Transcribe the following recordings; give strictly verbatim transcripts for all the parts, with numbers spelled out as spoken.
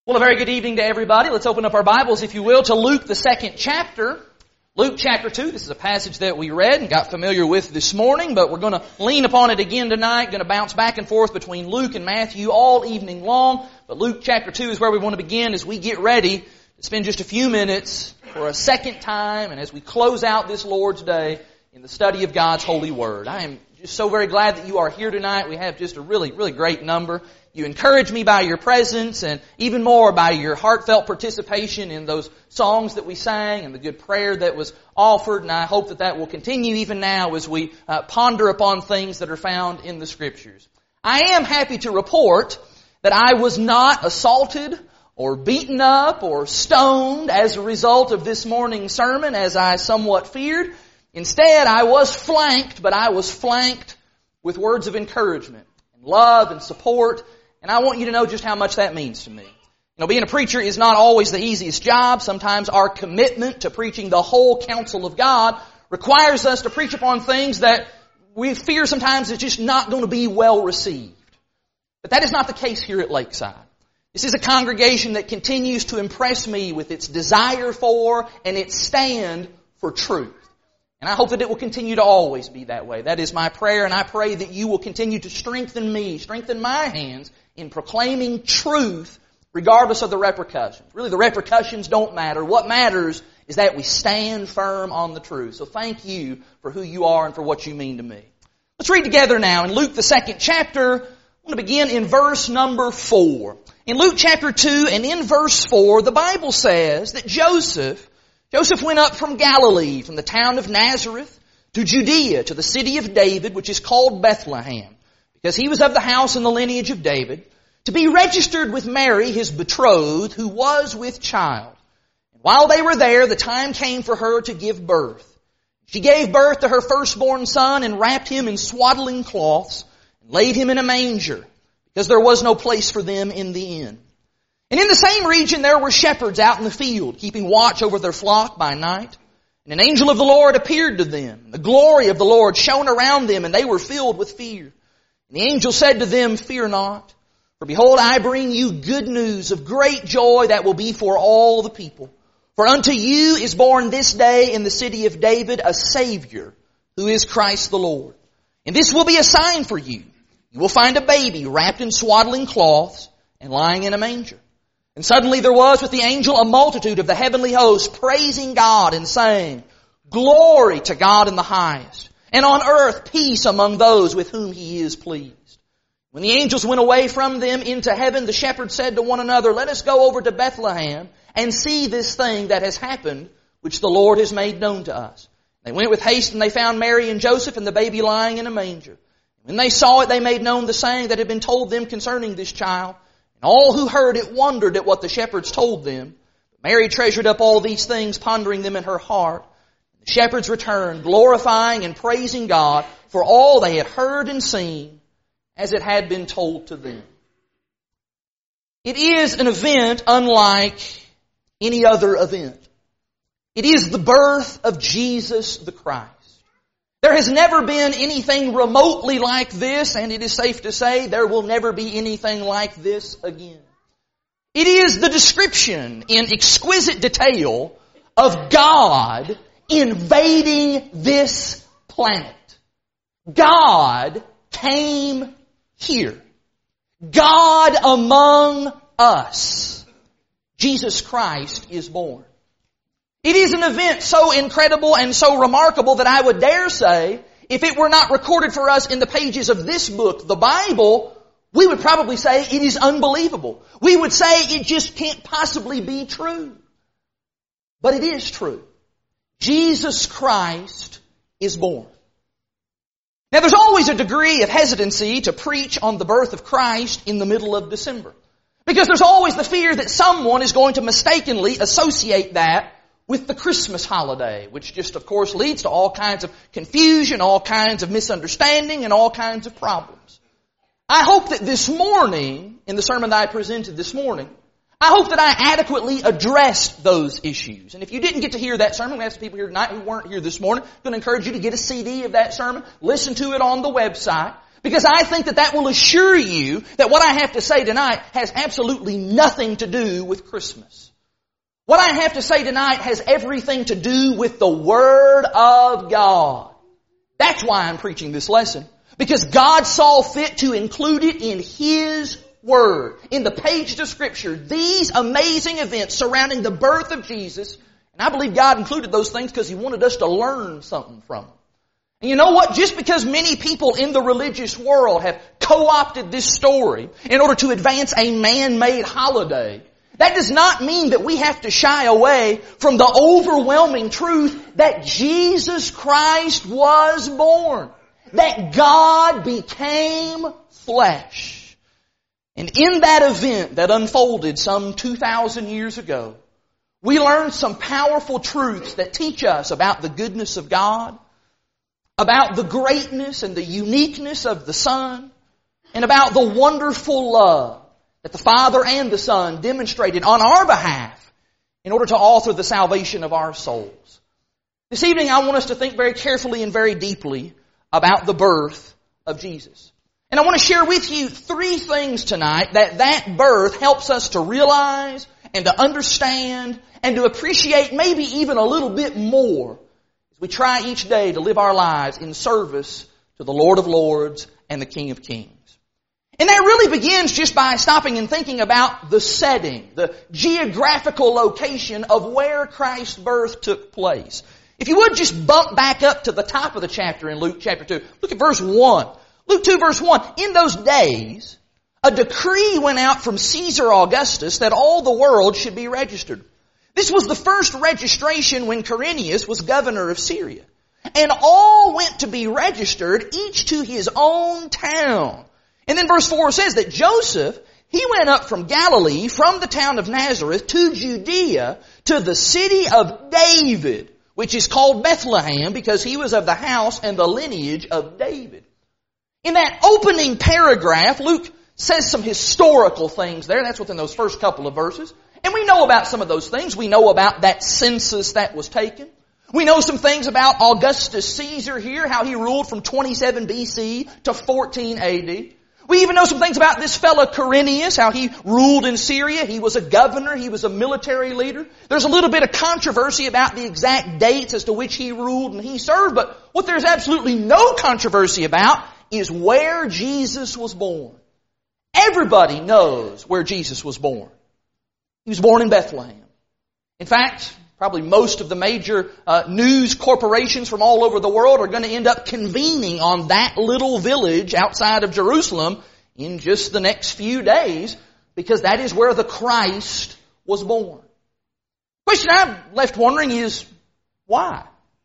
Well, a very good evening to everybody. Let's open up our Bibles, if you will, to Luke, the second chapter. Luke chapter two. This is a passage that we read and got familiar with this morning, but we're going to lean upon it again tonight. Going to bounce back and forth between Luke and Matthew all evening long. But Luke chapter two is where we want to begin as we get ready to spend just a few minutes for a second time and as we close out this Lord's Day in the study of God's holy Word. I am just so very glad that you are here tonight. We have just a really, really great number. You encourage me by your presence and even more by your heartfelt participation in those songs that we sang and the good prayer that was offered. And I hope that that will continue even now as we uh, ponder upon things that are found in the Scriptures. I am happy to report that I was not assaulted or beaten up or stoned as a result of this morning's sermon, as I somewhat feared. Instead, I was flanked, but I was flanked with words of encouragement and love and support. And I want you to know just how much that means to me. You know, being a preacher is not always the easiest job. Sometimes our commitment to preaching the whole counsel of God requires us to preach upon things that we fear sometimes is just not going to be well received. But that is not the case here at Lakeside. This is a congregation that continues to impress me with its desire for and its stand for truth. And I hope that it will continue to always be that way. That is my prayer, and I pray that you will continue to strengthen me, strengthen my hands in proclaiming truth regardless of the repercussions. Really, the repercussions don't matter. What matters is that we stand firm on the truth. So thank you for who you are and for what you mean to me. Let's read together now in Luke, the second chapter. I want to begin in verse number four. In Luke chapter two and in verse four, the Bible says that Joseph Joseph went up from Galilee, from the town of Nazareth, to Judea, to the city of David, which is called Bethlehem, because he was of the house and the lineage of David, to be registered with Mary, his betrothed, who was with child. And while they were there, the time came for her to give birth. She gave birth to her firstborn son and wrapped him in swaddling cloths and laid him in a manger, because there was no place for them in the inn. And in the same region there were shepherds out in the field, keeping watch over their flock by night. And an angel of the Lord appeared to them. The glory of the Lord shone around them, and they were filled with fear. And the angel said to them, "Fear not, for behold, I bring you good news of great joy that will be for all the people. For unto you is born this day in the city of David a Savior, who is Christ the Lord. And this will be a sign for you. You will find a baby wrapped in swaddling cloths and lying in a manger." And suddenly there was with the angel a multitude of the heavenly host praising God and saying, "Glory to God in the highest, and on earth peace among those with whom He is pleased." When the angels went away from them into heaven, the shepherds said to one another, "Let us go over to Bethlehem and see this thing that has happened, which the Lord has made known to us." They went with haste, and they found Mary and Joseph and the baby lying in a manger. When they saw it, they made known the saying that had been told them concerning this child. And all who heard it wondered at what the shepherds told them. But Mary treasured up all these things, pondering them in her heart. And the shepherds returned, glorifying and praising God for all they had heard and seen, as it had been told to them. It is an event unlike any other event. It is the birth of Jesus the Christ. There has never been anything remotely like this, and it is safe to say there will never be anything like this again. It is the description in exquisite detail of God invading this planet. God came here. God among us. Jesus Christ is born. It is an event so incredible and so remarkable that I would dare say, if it were not recorded for us in the pages of this book, the Bible, we would probably say it is unbelievable. We would say it just can't possibly be true. But it is true. Jesus Christ is born. Now there's always a degree of hesitancy to preach on the birth of Christ in the middle of December. Because there's always the fear that someone is going to mistakenly associate that with the Christmas holiday, which just, of course, leads to all kinds of confusion, all kinds of misunderstanding, and all kinds of problems. I hope that this morning, in the sermon that I presented this morning, I hope that I adequately addressed those issues. And if you didn't get to hear that sermon, we have some people here tonight who weren't here this morning. I'm going to encourage you to get a C D of that sermon, listen to it on the website. Because I think that that will assure you that what I have to say tonight has absolutely nothing to do with Christmas. What I have to say tonight has everything to do with the Word of God. That's why I'm preaching this lesson. Because God saw fit to include it in His Word. In the pages of Scripture, these amazing events surrounding the birth of Jesus. And I believe God included those things because He wanted us to learn something from them. And you know what? Just because many people in the religious world have co-opted this story in order to advance a man-made holiday, that does not mean that we have to shy away from the overwhelming truth that Jesus Christ was born. That God became flesh. And in that event that unfolded some two thousand years ago, we learned some powerful truths that teach us about the goodness of God, about the greatness and the uniqueness of the Son, and about the wonderful love that the Father and the Son demonstrated on our behalf in order to author the salvation of our souls. This evening I want us to think very carefully and very deeply about the birth of Jesus. And I want to share with you three things tonight that that birth helps us to realize and to understand and to appreciate maybe even a little bit more as we try each day to live our lives in service to the Lord of Lords and the King of Kings. And that really begins just by stopping and thinking about the setting, the geographical location of where Christ's birth took place. If you would just bump back up to the top of the chapter in Luke chapter two. Look at verse one. Luke two verse one. In those days, a decree went out from Caesar Augustus that all the world should be registered. This was the first registration when Quirinius was governor of Syria. And all went to be registered, each to his own town. And then verse four says that Joseph, he went up from Galilee, from the town of Nazareth, to Judea, to the city of David, which is called Bethlehem, because he was of the house and the lineage of David. In that opening paragraph, Luke says some historical things there. That's within those first couple of verses. And we know about some of those things. We know about that census that was taken. We know some things about Augustus Caesar here, how he ruled from twenty-seven B C to fourteen A D. We even know some things about this fellow Quirinius, how he ruled in Syria. He was a governor. He was a military leader. There's a little bit of controversy about the exact dates as to which he ruled and he served. But what there's absolutely no controversy about is where Jesus was born. Everybody knows where Jesus was born. He was born in Bethlehem. In fact, probably most of the major uh, news corporations from all over the world are going to end up convening on that little village outside of Jerusalem in just the next few days, because that is where the Christ was born. The question I'm left wondering is, why?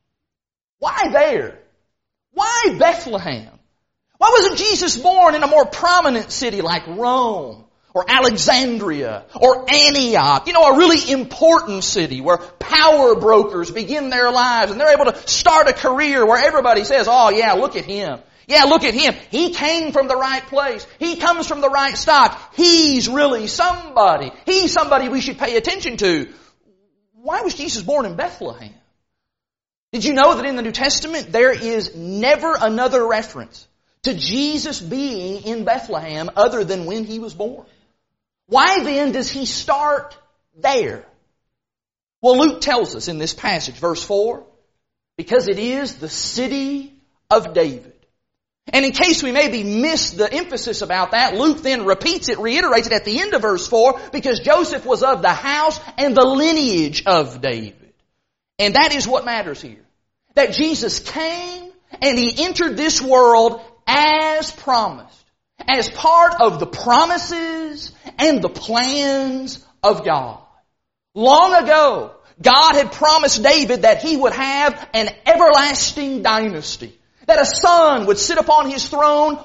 Why there? Why Bethlehem? Why wasn't Jesus born in a more prominent city like Rome? Or Alexandria, or Antioch, you know, a really important city where power brokers begin their lives and they're able to start a career where everybody says, oh yeah, look at him. Yeah, look at him. He came from the right place. He comes from the right stock. He's really somebody. He's somebody we should pay attention to. Why was Jesus born in Bethlehem? Did you know that in the New Testament there is never another reference to Jesus being in Bethlehem other than when He was born? Why then does He start there? Well, Luke tells us in this passage, verse four, because it is the city of David. And in case we maybe miss the emphasis about that, Luke then repeats it, reiterates it at the end of verse four, because Joseph was of the house and the lineage of David. And that is what matters here. That Jesus came and He entered this world as promised. As part of the promises and the plans of God. Long ago, God had promised David that he would have an everlasting dynasty. That a son would sit upon his throne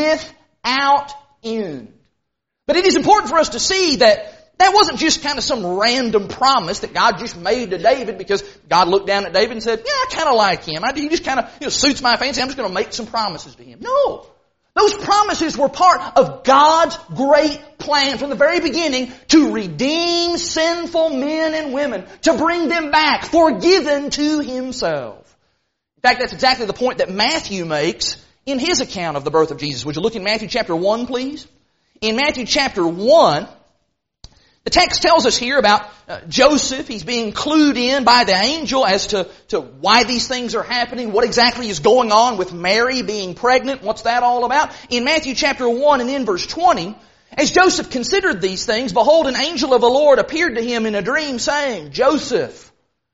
without end. But it is important for us to see that that wasn't just kind of some random promise that God just made to David because God looked down at David and said, yeah, I kind of like him. I, he just kind of you know, suits my fancy. I'm just going to make some promises to him. No. Those promises were part of God's great plan from the very beginning to redeem sinful men and women, to bring them back, forgiven to Himself. In fact, that's exactly the point that Matthew makes in his account of the birth of Jesus. Would you look in Matthew chapter one, please? In Matthew chapter one, the text tells us here about uh, Joseph. He's being clued in by the angel as to, to why these things are happening, what exactly is going on with Mary being pregnant, what's that all about. In Matthew chapter one and in verse twenty, as Joseph considered these things, behold, an angel of the Lord appeared to him in a dream, saying, Joseph,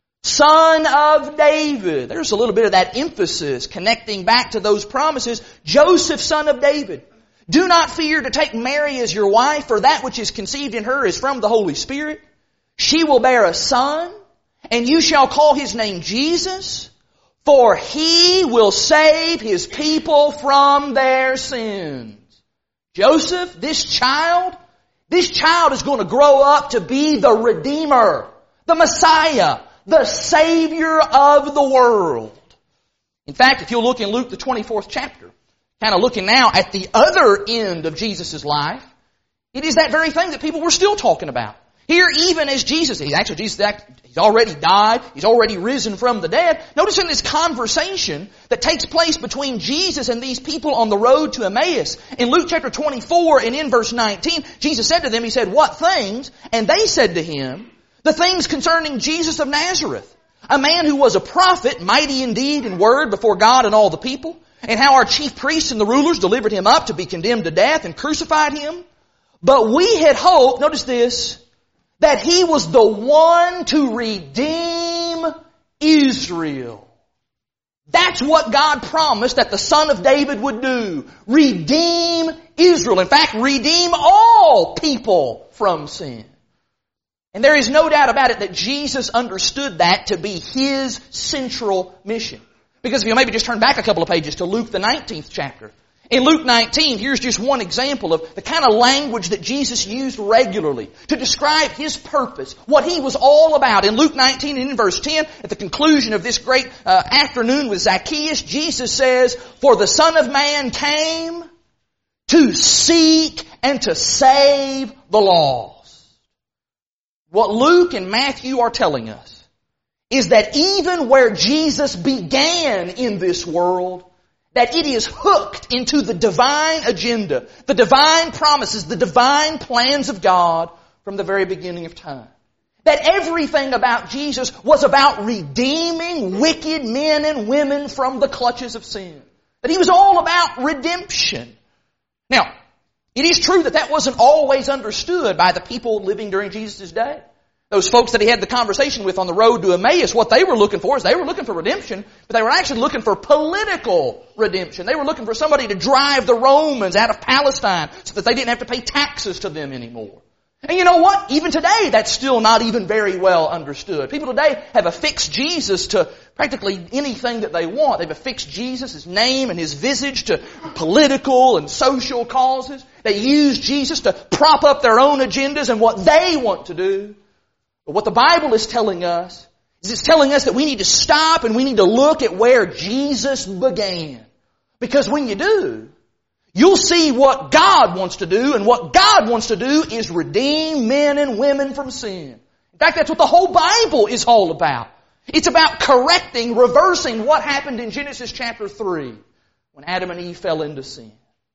son of David. There's a little bit of that emphasis connecting back to those promises. Joseph, son of David. Do not fear to take Mary as your wife, for that which is conceived in her is from the Holy Spirit. She will bear a son, and you shall call his name Jesus, for he will save his people from their sins. Joseph, this child, this child is going to grow up to be the Redeemer, the Messiah, the Savior of the world. In fact, if you'll look in Luke the twenty-fourth chapter, kind of looking now at the other end of Jesus' life, it is that very thing that people were still talking about. Here, even as Jesus, he actually, Jesus, he's already died, he's already risen from the dead. Notice in this conversation that takes place between Jesus and these people on the road to Emmaus, in Luke chapter twenty-four and in verse nineteen, Jesus said to them, he said, what things? And they said to him, the things concerning Jesus of Nazareth, a man who was a prophet, mighty indeed in word before God and all the people, and how our chief priests and the rulers delivered him up to be condemned to death and crucified him. But we had hoped, notice this, that he was the one to redeem Israel. That's what God promised that the Son of David would do. Redeem Israel. In fact, redeem all people from sin. And there is no doubt about it that Jesus understood that to be his central mission. Because if you maybe just turn back a couple of pages to Luke the nineteenth chapter. In Luke nineteen, here's just one example of the kind of language that Jesus used regularly to describe his purpose, what he was all about. In Luke nineteen and in verse ten, at the conclusion of this great uh, afternoon with Zacchaeus, Jesus says, for the Son of Man came to seek and to save the lost. What Luke and Matthew are telling us is that even where Jesus began in this world, that it is hooked into the divine agenda, the divine promises, the divine plans of God from the very beginning of time. That everything about Jesus was about redeeming wicked men and women from the clutches of sin. That he was all about redemption. Now, it is true that that wasn't always understood by the people living during Jesus' day. Those folks that he had the conversation with on the road to Emmaus, what they were looking for is they were looking for redemption, but they were actually looking for political redemption. They were looking for somebody to drive the Romans out of Palestine so that they didn't have to pay taxes to them anymore. And you know what? Even today, that's still not even very well understood. People today have affixed Jesus to practically anything that they want. They've affixed Jesus, his name and his visage, to political and social causes. They use Jesus to prop up their own agendas and what they want to do. But what the Bible is telling us is it's telling us that we need to stop and we need to look at where Jesus began. Because when you do, you'll see what God wants to do, and what God wants to do is redeem men and women from sin. In fact, that's what the whole Bible is all about. It's about correcting, reversing what happened in Genesis chapter three when Adam and Eve fell into sin.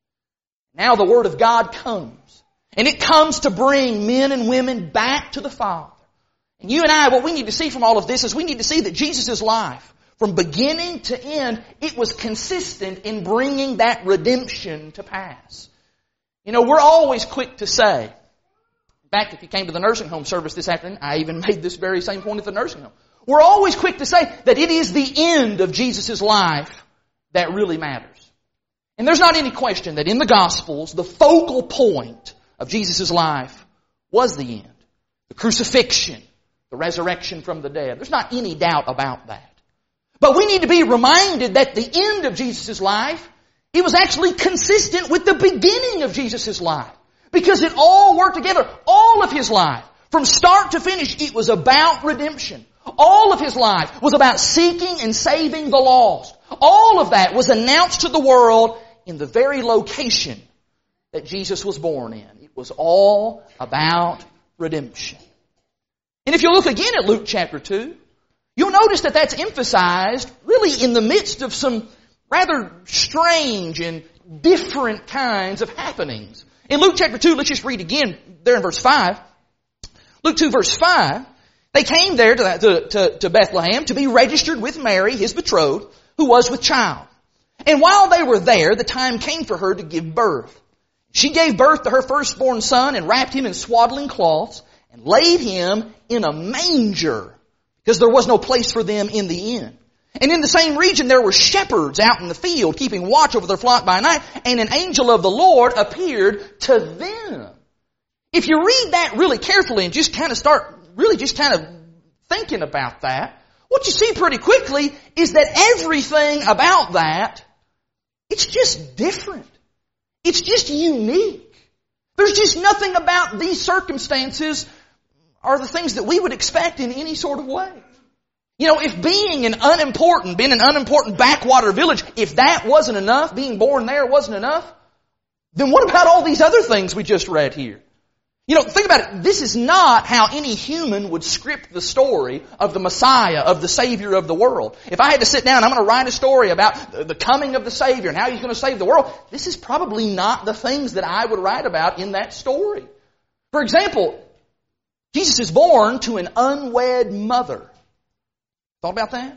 Now the Word of God comes, and it comes to bring men and women back to the Father. And you and I, what we need to see from all of this is we need to see that Jesus' life, from beginning to end, it was consistent in bringing that redemption to pass. You know, we're always quick to say, in fact, if you came to the nursing home service this afternoon, I even made this very same point at the nursing home. We're always quick to say that it is the end of Jesus' life that really matters. And there's not any question that in the Gospels, the focal point of Jesus' life was the end. The crucifixion. The resurrection from the dead. There's not any doubt about that. But we need to be reminded that the end of Jesus' life, it was actually consistent with the beginning of Jesus' life. Because it all worked together. All of his life, from start to finish, it was about redemption. All of his life was about seeking and saving the lost. All of that was announced to the world in the very location that Jesus was born in. It was all about redemption. And if you look again at Luke chapter two, you'll notice that that's emphasized really in the midst of some rather strange and different kinds of happenings. In Luke chapter two, let's just read again there in verse five. Luke two verse five, they came there to, to, to, to Bethlehem to be registered with Mary, his betrothed, who was with child. And while they were there, the time came for her to give birth. She gave birth to her firstborn son and wrapped him in swaddling cloths and laid him in a manger because there was no place for them in the inn. And in the same region there were shepherds out in the field keeping watch over their flock by night, and an angel of the Lord appeared to them. If you read that really carefully and just kind of start really just kind of thinking about that, what you see pretty quickly is that everything about that, it's just different. It's just unique. There's just nothing about these circumstances are the things that we would expect in any sort of way. You know, if being an unimportant, being an unimportant backwater village, if that wasn't enough, being born there wasn't enough, then what about all these other things we just read here? You know, think about it. This is not how any human would script the story of the Messiah, of the Savior of the world. If I had to sit down, I'm going to write a story about the coming of the Savior and how He's going to save the world, this is probably not the things that I would write about in that story. For example, Jesus is born to an unwed mother. Thought about that?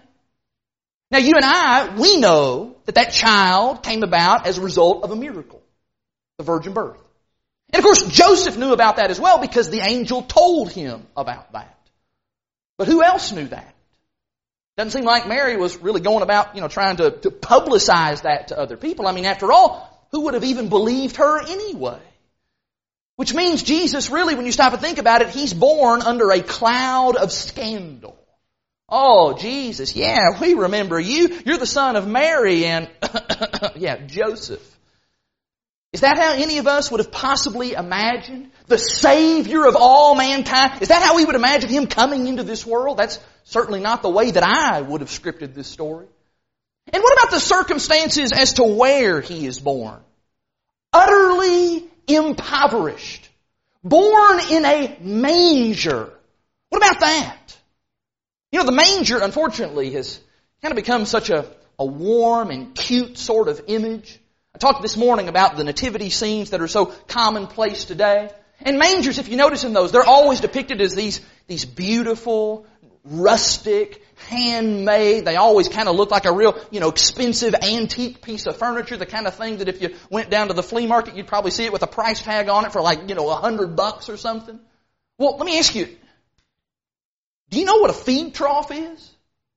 Now you and I, we know that that child came about as a result of a miracle, the virgin birth. And of course, Joseph knew about that as well because the angel told him about that. But who else knew that? Doesn't seem like Mary was really going about, you know, trying to, to publicize that to other people. I mean, after all, who would have even believed her anyway? Which means Jesus really, when you stop and think about it, He's born under a cloud of scandal. Oh, Jesus, yeah, we remember you. You're the son of Mary and, yeah, Joseph. Is that how any of us would have possibly imagined the Savior of all mankind? Is that how we would imagine Him coming into this world? That's certainly not the way that I would have scripted this story. And what about the circumstances as to where He is born? Utterly impoverished. Born in a manger. What about that? You know, the manger, unfortunately, has kind of become such a, a warm and cute sort of image. I talked this morning about the nativity scenes that are so commonplace today. And mangers, if you notice in those, they're always depicted as these, these beautiful, rustic, handmade. They always kind of look like a real, you know, expensive antique piece of furniture. The kind of thing that if you went down to the flea market, you'd probably see it with a price tag on it for like, you know, a hundred bucks or something. Well, let me ask you, do you know what a feed trough is?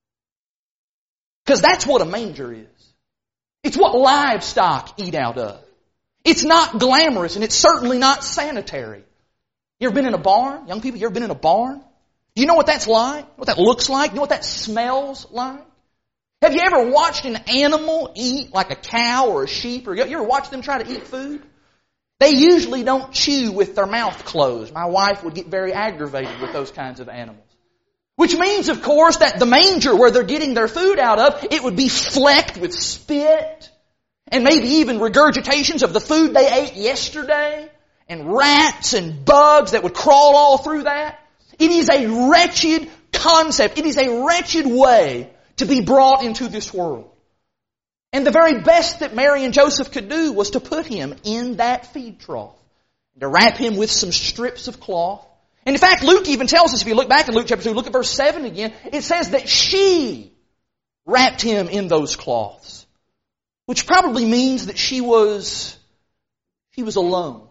Because that's what a manger is. It's what livestock eat out of. It's not glamorous and it's certainly not sanitary. You ever been in a barn? Young people, you ever been in a barn? Do you know what that's like? What that looks like? You know what that smells like? Have you ever watched an animal eat like a cow or a sheep? Or you ever watched them try to eat food? They usually don't chew with their mouth closed. My wife would get very aggravated with those kinds of animals. Which means, of course, that the manger where they're getting their food out of, it would be flecked with spit and maybe even regurgitations of the food they ate yesterday and rats and bugs that would crawl all through that. It is a wretched concept. It is a wretched way to be brought into this world. And the very best that Mary and Joseph could do was to put Him in that feed trough, to wrap Him with some strips of cloth. And in fact, Luke even tells us, if you look back in Luke chapter two, look at verse seven again, it says that she wrapped Him in those cloths. Which probably means that she was, she was alone.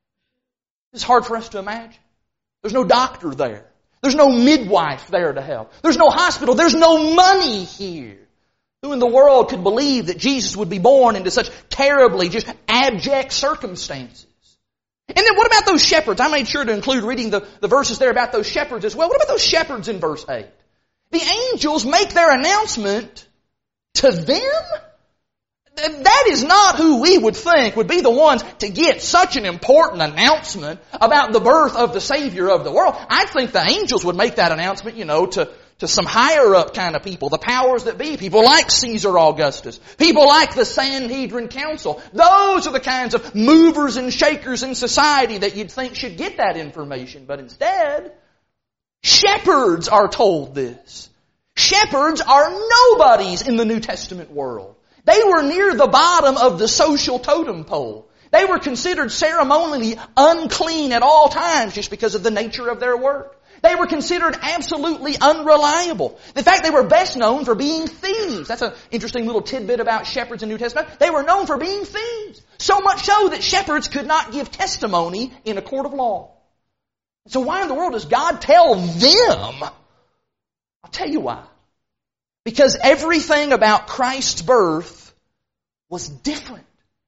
It's hard for us to imagine. There's no doctor there. There's no midwife there to help. There's no hospital. There's no money here. Who in the world could believe that Jesus would be born into such terribly, just abject circumstances? And then what about those shepherds? I made sure to include reading the, the verses there about those shepherds as well. What about those shepherds in verse eight? The angels make their announcement to them? That is not who we would think would be the ones to get such an important announcement about the birth of the Savior of the world. I think the angels would make that announcement, you know, to, to some higher up kind of people, the powers that be, people like Caesar Augustus, people like the Sanhedrin Council. Those are the kinds of movers and shakers in society that you'd think should get that information. But instead, shepherds are told this. Shepherds are nobodies in the New Testament world. They were near the bottom of the social totem pole. They were considered ceremonially unclean at all times just because of the nature of their work. They were considered absolutely unreliable. In fact, they were best known for being thieves. That's an interesting little tidbit about shepherds in the New Testament. They were known for being thieves. So much so that shepherds could not give testimony in a court of law. So why in the world does God tell them? I'll tell you why. Because everything about Christ's birth was different.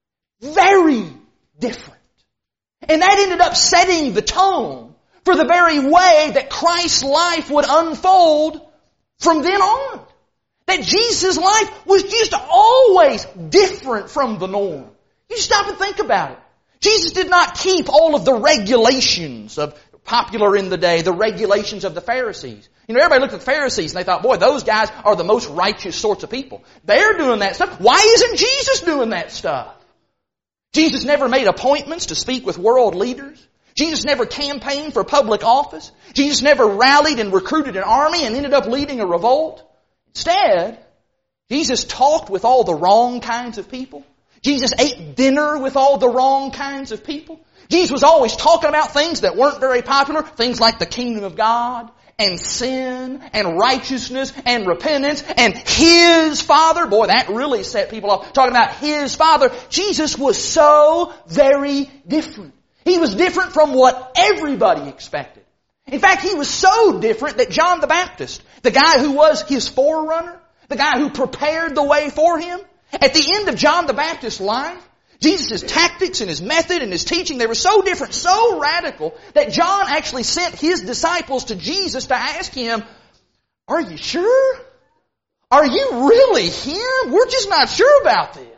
Very different. And that ended up setting the tone for the very way that Christ's life would unfold from then on. That Jesus' life was just always different from the norm. You stop and think about it. Jesus did not keep all of the regulations of popular in the day, the regulations of the Pharisees. You know, everybody looked at the Pharisees and they thought, boy, those guys are the most righteous sorts of people. They're doing that stuff. Why isn't Jesus doing that stuff? Jesus never made appointments to speak with world leaders. Jesus never campaigned for public office. Jesus never rallied and recruited an army and ended up leading a revolt. Instead, Jesus talked with all the wrong kinds of people. Jesus ate dinner with all the wrong kinds of people. Jesus was always talking about things that weren't very popular, things like the kingdom of God and sin and righteousness and repentance and His Father. Boy, that really set people off. Talking about His Father. Jesus was so very different. He was different from what everybody expected. In fact, He was so different that John the Baptist, the guy who was His forerunner, the guy who prepared the way for Him, at the end of John the Baptist's life, Jesus' tactics and His method and His teaching, they were so different, so radical, that John actually sent his disciples to Jesus to ask Him, are you sure? Are you really Him? We're just not sure about this.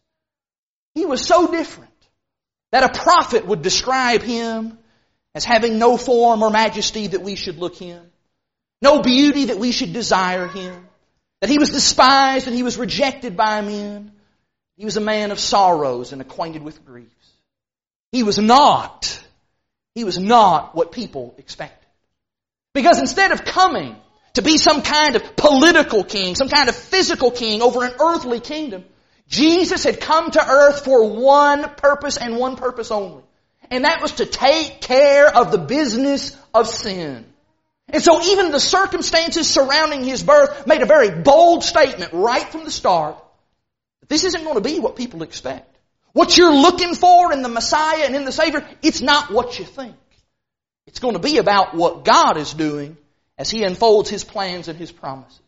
He was so different that a prophet would describe Him as having no form or majesty that we should look Him, no beauty that we should desire Him, that He was despised and He was rejected by men. He was a man of sorrows and acquainted with griefs. He was not, he was not what people expected. Because instead of coming to be some kind of political king, some kind of physical king over an earthly kingdom, Jesus had come to earth for one purpose and one purpose only. And that was to take care of the business of sin. And so even the circumstances surrounding His birth made a very bold statement right from the start. This isn't going to be what people expect. What you're looking for in the Messiah and in the Savior, it's not what you think. It's going to be about what God is doing as He unfolds His plans and His promises.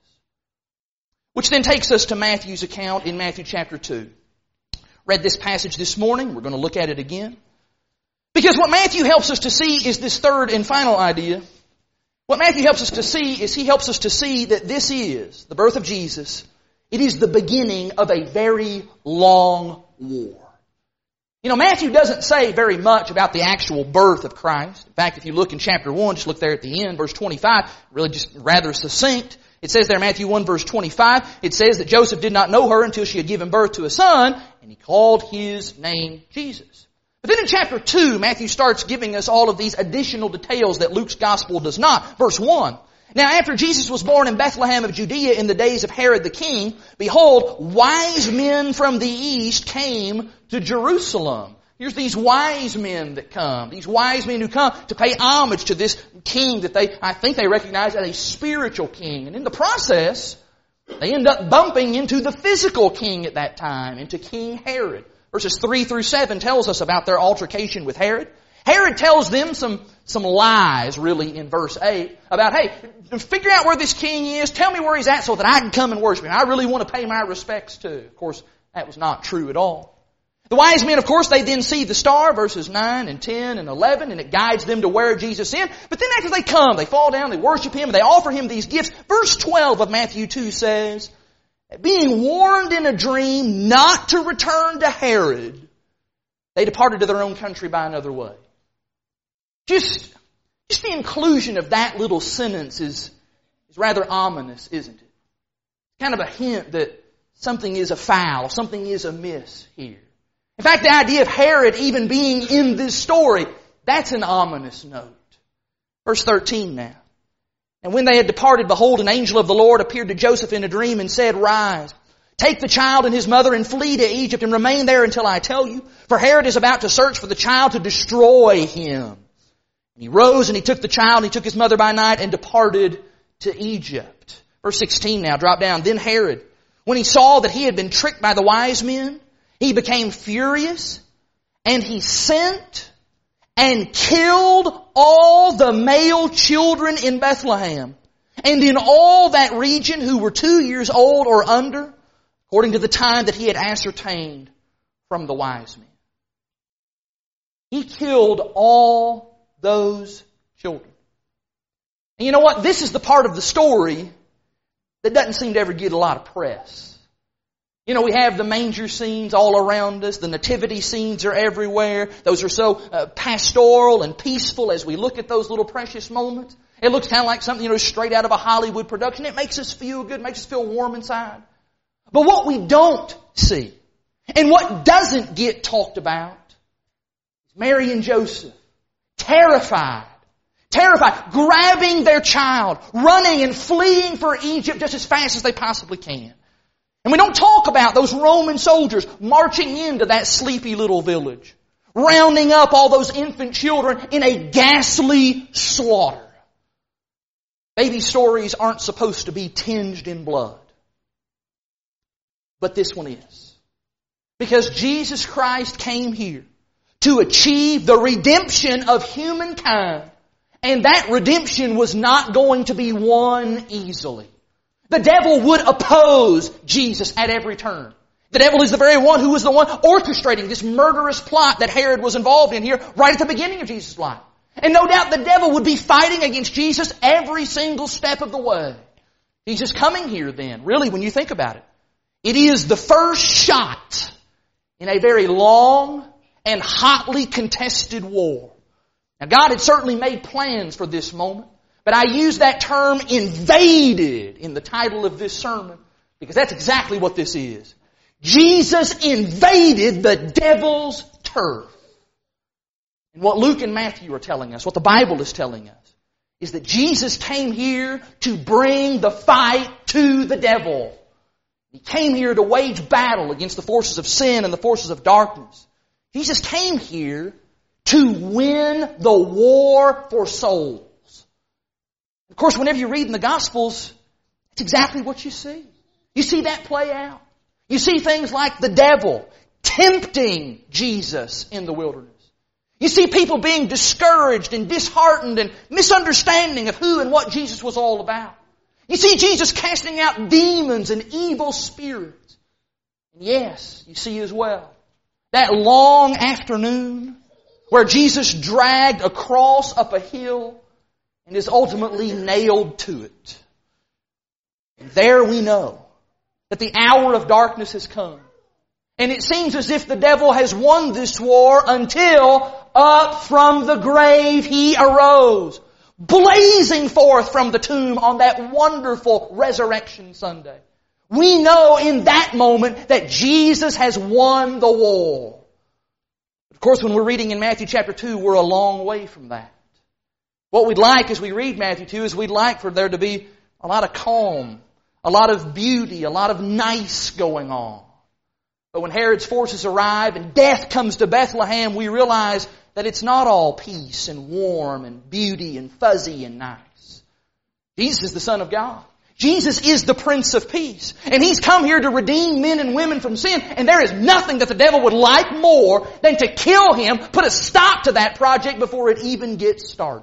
Which then takes us to Matthew's account in Matthew chapter two. Read this passage this morning. We're going to look at it again. Because what Matthew helps us to see is this third and final idea. What Matthew helps us to see is he helps us to see that this is, the birth of Jesus, it is the beginning of a very long war. You know, Matthew doesn't say very much about the actual birth of Christ. In fact, if you look in chapter one, just look there at the end, verse twenty-five, really just rather succinct. It says there, Matthew one, verse twenty-five, it says that Joseph did not know her until she had given birth to a son, and he called his name Jesus. But then in chapter two, Matthew starts giving us all of these additional details that Luke's gospel does not. Verse one, now after Jesus was born in Bethlehem of Judea in the days of Herod the king, behold, wise men from the east came to Jerusalem. Here's these wise men that come. These wise men who come to pay homage to this king that they, I think they recognize as a spiritual king. And in the process, they end up bumping into the physical king at that time, into King Herod. Verses three through seven tells us about their altercation with Herod. Herod tells them some, some lies, really, in verse eight, about, hey, figure out where this king is, tell me where he's at so that I can come and worship him. I really want to pay my respects to. Of course, that was not true at all. The wise men, of course, they then see the star, verses nine and ten and eleven, and it guides them to where Jesus is. But then after they come, they fall down, they worship Him, and they offer Him these gifts. Verse twelve of Matthew two says, being warned in a dream not to return to Herod, they departed to their own country by another way. Just, just the inclusion of that little sentence is, is rather ominous, isn't it? Kind of a hint that something is afoul, something is amiss here. In fact, the idea of Herod even being in this story, that's an ominous note. Verse thirteen now. And when they had departed, behold, an angel of the Lord appeared to Joseph in a dream and said, rise, Take the child and his mother and flee to Egypt and remain there until I tell you. For Herod is about to search for the child to destroy him. And he rose and he took the child and he took his mother by night and departed to Egypt. Verse sixteen now, drop down. Then Herod, when he saw that he had been tricked by the wise men, he became furious and he sent and killed all the male children in Bethlehem and in all that region who were two years old or under, according to the time that he had ascertained from the wise men. He killed all those children. And you know what? This is the part of the story that doesn't seem to ever get a lot of press. You know, we have the manger scenes all around us. The nativity scenes are everywhere. Those are so uh, pastoral and peaceful as we look at those little precious moments. It looks kind of like something, you know, straight out of a Hollywood production. It makes us feel good, makes us feel warm inside. But what we don't see, and what doesn't get talked about, is Mary and Joseph, terrified, terrified, grabbing their child, running and fleeing for Egypt just as fast as they possibly can. And we don't talk about those Roman soldiers marching into that sleepy little village, rounding up all those infant children in a ghastly slaughter. Baby stories aren't supposed to be tinged in blood. But this one is. Because Jesus Christ came here to achieve the redemption of humankind. And that redemption was not going to be won easily. The devil would oppose Jesus at every turn. The devil is the very one who was the one orchestrating this murderous plot that Herod was involved in here right at the beginning of Jesus' life. And no doubt the devil would be fighting against Jesus every single step of the way. Jesus coming here then, really when you think about it, it is the first shot in a very long and hotly contested war. Now God had certainly made plans for this moment, but I use that term invaded in the title of this sermon because that's exactly what this is. Jesus invaded the devil's turf. And what Luke and Matthew are telling us, what the Bible is telling us, is that Jesus came here to bring the fight to the devil. He came here to wage battle against the forces of sin and the forces of darkness. Jesus came here to win the war for souls. Of course, whenever you read in the Gospels, that's exactly what you see. You see that play out. You see things like the devil tempting Jesus in the wilderness. You see people being discouraged and disheartened and misunderstanding of who and what Jesus was all about. You see Jesus casting out demons and evil spirits. And yes, you see as well that long afternoon where Jesus dragged a cross up a hill and is ultimately nailed to it. And there we know that the hour of darkness has come. And it seems as if the devil has won this war until up from the grave he arose, blazing forth from the tomb on that wonderful Resurrection Sunday. We know in that moment that Jesus has won the war. Of course, when we're reading in Matthew chapter two, we're a long way from that. What we'd like as we read Matthew two is we'd like for there to be a lot of calm, a lot of beauty, a lot of nice going on. But when Herod's forces arrive and death comes to Bethlehem, we realize that it's not all peace and warm and beauty and fuzzy and nice. Jesus is the Son of God. Jesus is the Prince of Peace. And He's come here to redeem men and women from sin. And there is nothing that the devil would like more than to kill Him, put a stop to that project before it even gets started.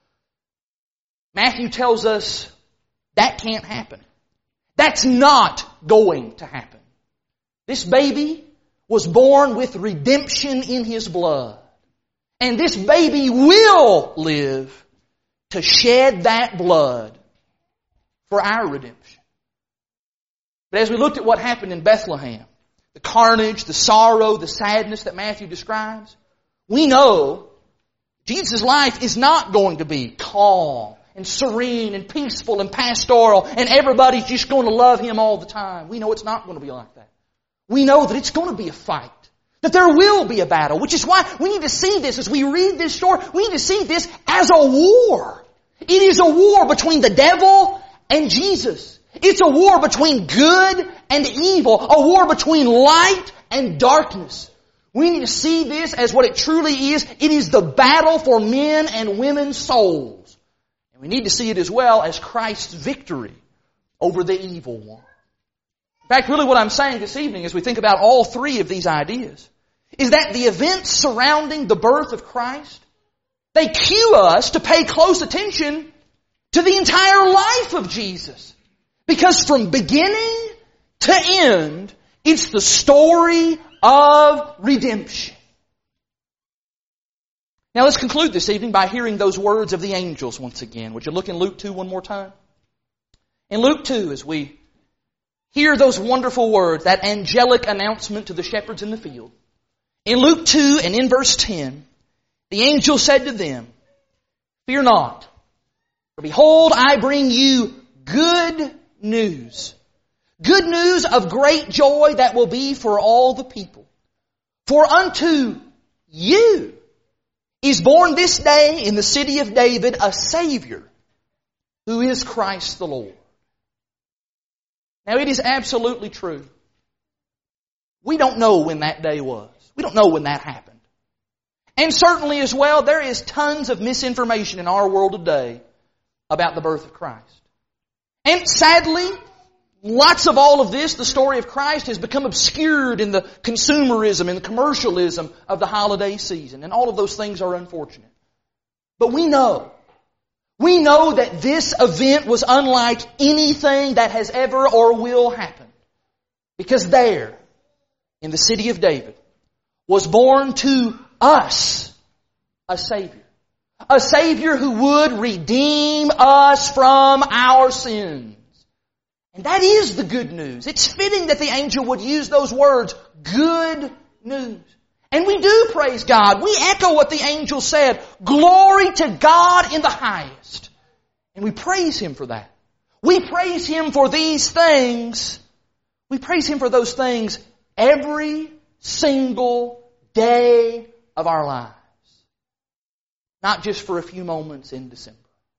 Matthew tells us that can't happen. That's not going to happen. This baby was born with redemption in His blood. And this baby will live to shed that blood for our redemption. But as we looked at what happened in Bethlehem, the carnage, the sorrow, the sadness that Matthew describes, we know Jesus' life is not going to be calm and serene and peaceful and pastoral and everybody's just going to love Him all the time. We know it's not going to be like that. We know that it's going to be a fight. That there will be a battle. Which is why we need to see this as we read this story. We need to see this as a war. It is a war between the devil and Jesus. It It's a war between good and evil. A war between light and darkness. We need to see this as what it truly is. It is the battle for men and women's souls. And we need to see it as well as Christ's victory over the evil one. In fact, really what I'm saying this evening as we think about all three of these ideas is that the events surrounding the birth of Christ, they cue us to pay close attention to the entire life of Jesus. Because from beginning to end, it's the story of redemption. Now let's conclude this evening by hearing those words of the angels once again. Would you look in Luke two one more time? In Luke two, as we hear those wonderful words, that angelic announcement to the shepherds in the field. In Luke two and in verse ten, the angel said to them, "Fear not, for behold, I bring you good news. Good news of great joy that will be for all the people. For unto you is born this day in the city of David a Savior, who is Christ the Lord." Now it is absolutely true. We don't know when that day was. We don't know when that happened. And certainly as well, there is tons of misinformation in our world today about the birth of Christ. And sadly, lots of all of this, the story of Christ, has become obscured in the consumerism and the commercialism of the holiday season. And all of those things are unfortunate. But we know, we know that this event was unlike anything that has ever or will happen. Because there, in the city of David, was born to us a Savior. A Savior who would redeem us from our sins. And that is the good news. It's fitting that the angel would use those words, good news. And we do praise God. We echo what the angel said. Glory to God in the highest. And we praise Him for that. We praise Him for these things. We praise Him for those things every single day of our lives. Not just for a few moments in December.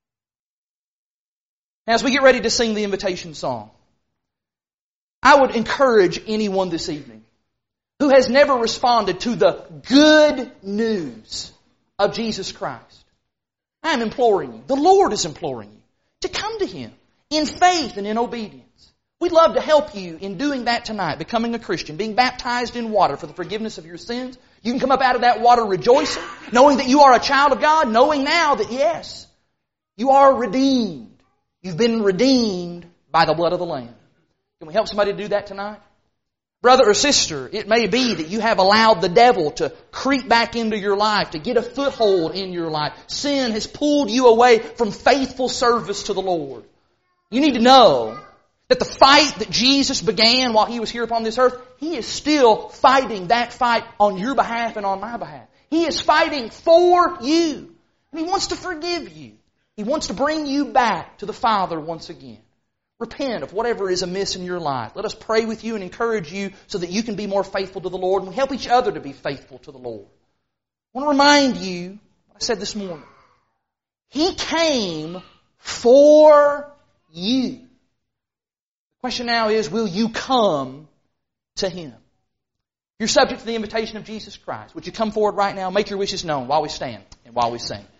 Now, as we get ready to sing the invitation song, I would encourage anyone this evening who has never responded to the good news of Jesus Christ. I am imploring you, the Lord is imploring you, to come to Him in faith and in obedience. We'd love to help you in doing that tonight, becoming a Christian, being baptized in water for the forgiveness of your sins. You can come up out of that water rejoicing, knowing that you are a child of God, knowing now that yes, you are redeemed. You've been redeemed by the blood of the Lamb. Can we help somebody do that tonight? Brother or sister, it may be that you have allowed the devil to creep back into your life, to get a foothold in your life. Sin has pulled you away from faithful service to the Lord. You need to know that the fight that Jesus began while He was here upon this earth, He is still fighting that fight on your behalf and on my behalf. He is fighting for you. And He wants to forgive you. He wants to bring you back to the Father once again. Repent of whatever is amiss in your life. Let us pray with you and encourage you so that you can be more faithful to the Lord and we help each other to be faithful to the Lord. I want to remind you what I said this morning. He came for you. The question now is, will you come to Him? You're subject to the invitation of Jesus Christ. Would you come forward right now? Make your wishes known while we stand and while we sing.